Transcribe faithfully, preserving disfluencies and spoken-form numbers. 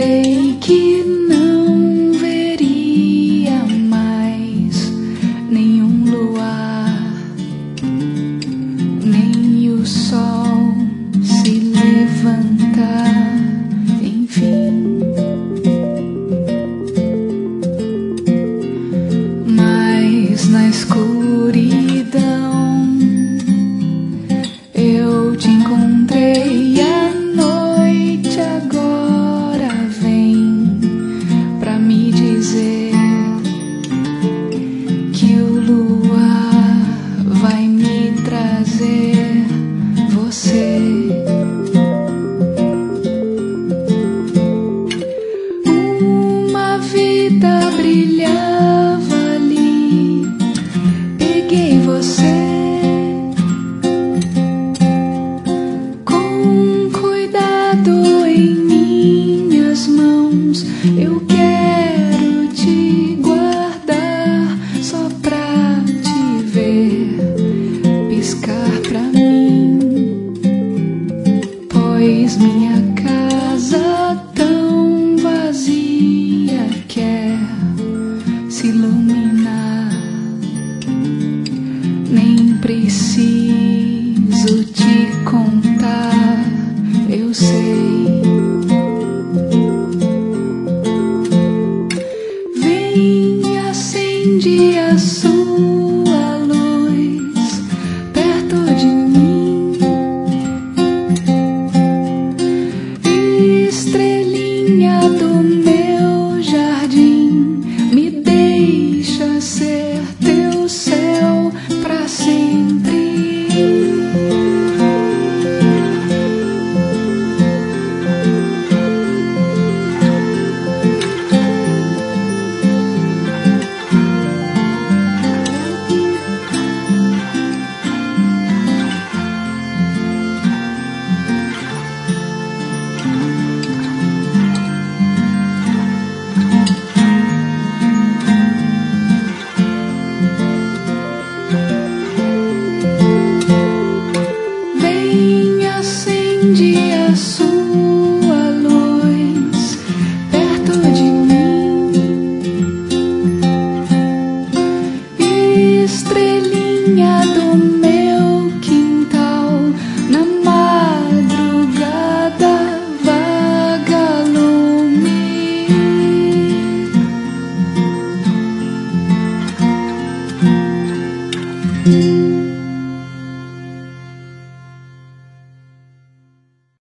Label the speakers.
Speaker 1: Acreditei que não veria mais nenhum luar, nem o sol se levantar, enfim. Mas na escuridão eu te encontrei. A noite agora vem pra me dizer que o luar vai me trazer você. Uma vida brilhava ali, peguei você. Eu quero te guardar só pra te ver piscar pra mim, pois minha casa tão vazia quer se iluminar. Nem preciso te contar, eu sei. Acende a sua luz perto de mim, estrelinha do meu jardim, me deixa ser teu céu pra sempre. Acende a sua luz perto de mim, estrelinha do meu quintal, na madrugada vagalume.